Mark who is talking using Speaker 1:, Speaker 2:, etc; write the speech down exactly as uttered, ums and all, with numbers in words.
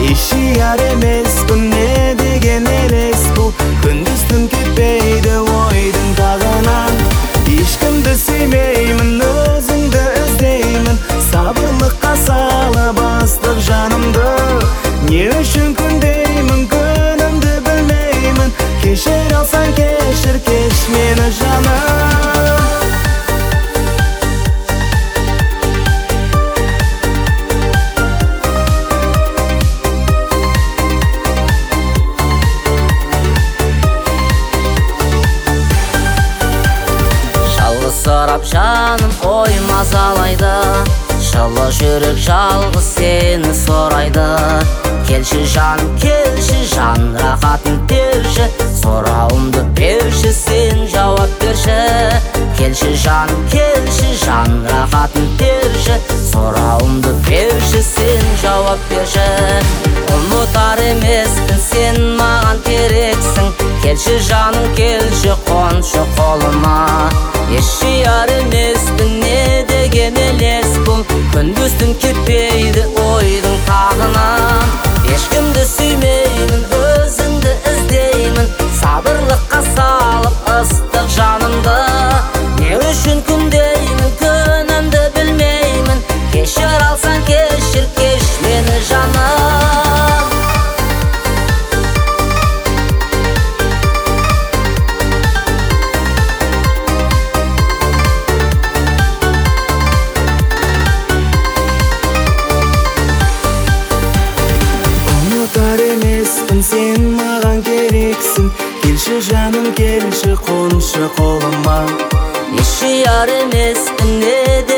Speaker 1: Eşiyar emeспін, ne деген елес бұл. Күндіз түн кетпейді ойдың тағынан. Ешкімді сүймеймін, өзіңді іздеймін. Сабырлыққа салып ыстық жанымды. Не үшін күндеймін, күнімді білмеймін. Кешір алсаң кешір, кеш мені жаным.
Speaker 2: Сұрап жаным ой мазалайды, жылы жүрек жалғыз сені сұрайды. Келші жаным, келші жан, рахатын берші, сұрауымды берші, сен жауап берші. Келші жаным, келші жан, рахатын берші, сұрауымды берші, сен жауап берші. Ұмытар емеспін, сен маған керексің. Келші жаным, келші қоншы қолыма. Eşyar emeспін, ne деген елес бұл. Күндіз түн кетпейді ойдың тағынан. Ешкімді сүймеймін, өзіңді іздеймін. Сабырлыққа салып ыстық жанымды. Не үшін күндеймін, күнімді білмеймін. Кешір алсаң кешір, кеш мені жаным.
Speaker 1: Сен маған керексің, келші жаным, келші қоншы қолыма.
Speaker 2: Eşyar emeспін, ne